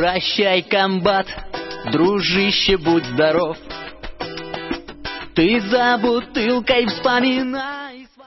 Прощай, комбат, дружище, будь здоров. Ты за бутылкой вспоминай.